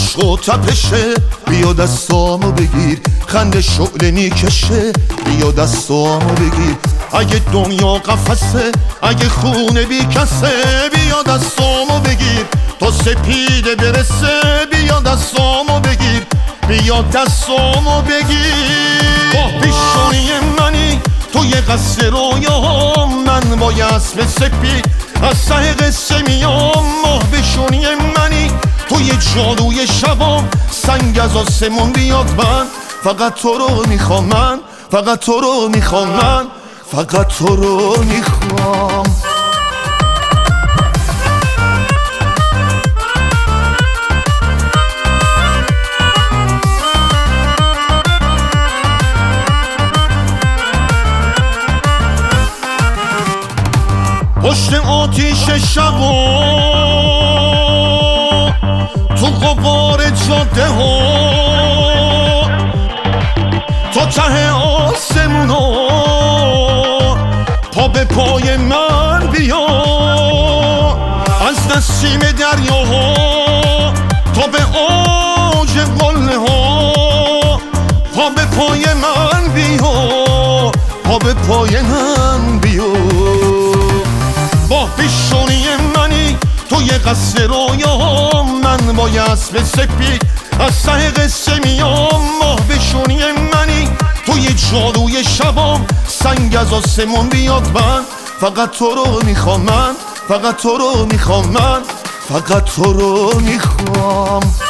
عشق و تپشه، بیا دستامو بگیر، خنده شعله میکشه، بیا دستامو بگیر. اگه دنیا قفسه، اگه خونه بی کسه، بیا دستامو بگیر. تا سپیده برسه، بیا دستامو بگیر، بیا دستامو بگیر. با پیشونی منی توی قصه رویا، من با یه اسب سپید از ته قصه میام. ماه پیشونی منی توی جادوی شبام، سنگ از آسمون بیاد، من فقط تو رو میخوام، من فقط تو رو میخوام، من فقط تو رو میخوام. پشت آتیش شبا، تو غبار جاده ها، تا ته آسمونا، پا به پای من بیا. از نسیم دریاها تا به اوج قله ها، پا به پای من بیا، پا به پای من بیا. با پیشونی منی توی قصه رویا، من با یه اسب سپید از ته قصه میام. ماه پیشونی منی توی جادوی شبام، سنگ از آسمون بیاد، من فقط تو رو میخوام، من فقط تو رو میخوام، من فقط تو رو میخوام.